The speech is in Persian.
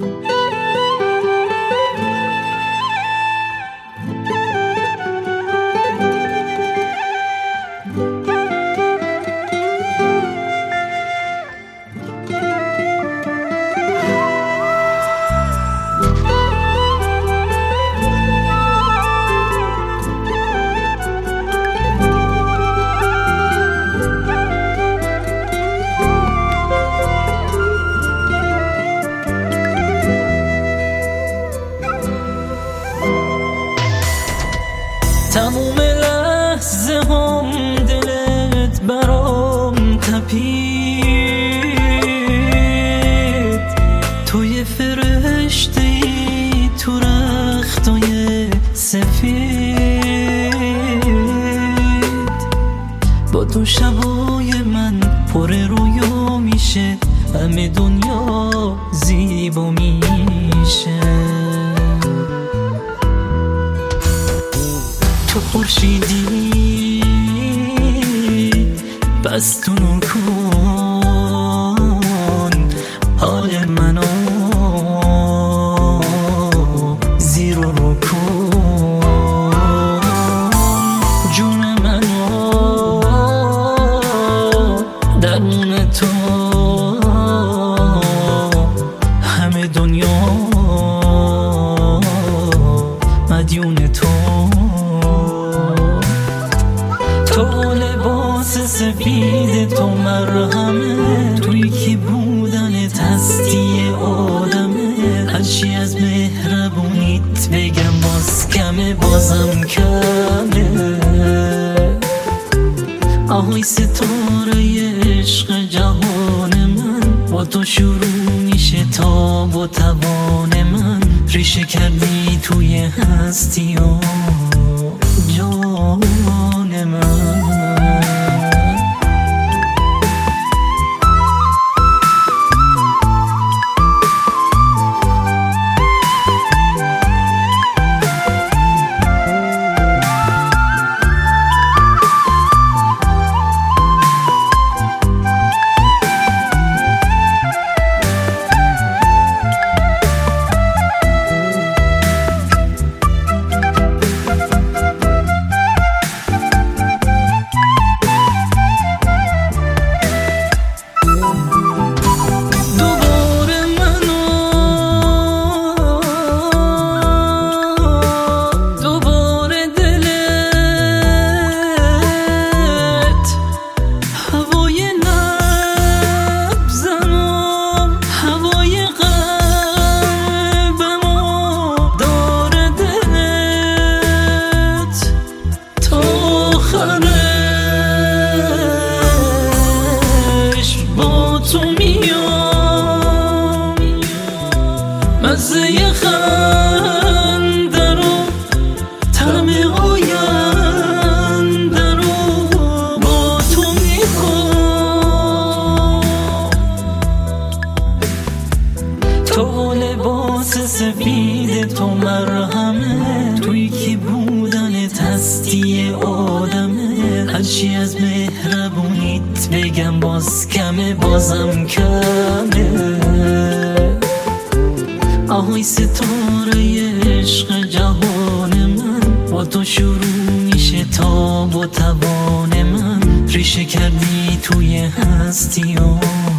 تموم لحظه هم دلت برام تپید، توی فرشته‌ای تو رختای سفید. با تو شبای من پر رویا میشه، همه دنیا زیبا میشه. تو خورشیدی بس تو نور کن حال منو، زیر و رو کن جون منو، درون تو همه دنیا مدیون تو. تو لباس سفید تو مرهمه، توی که بودنت هستی آدمه. هرچی از مهربونیت بگم باز کمه، بازم کمه. آهای ستاره عشق جهان من، با تو شروع میشه تا با توان من. ریشه کردی توی هستی و جان من. تو میام مزه خنده رو، طعم آینده رو با تو میخوام. تو لباس سفید تو مرهمه، توی که بودنت هستی آدمه. هرچی از مهربونیت بگم باز کمه، بازم کمه. آهای ستاره عشق جهان من، با تو شروع میشه تا با توان من. ریشه کردی توی هستی و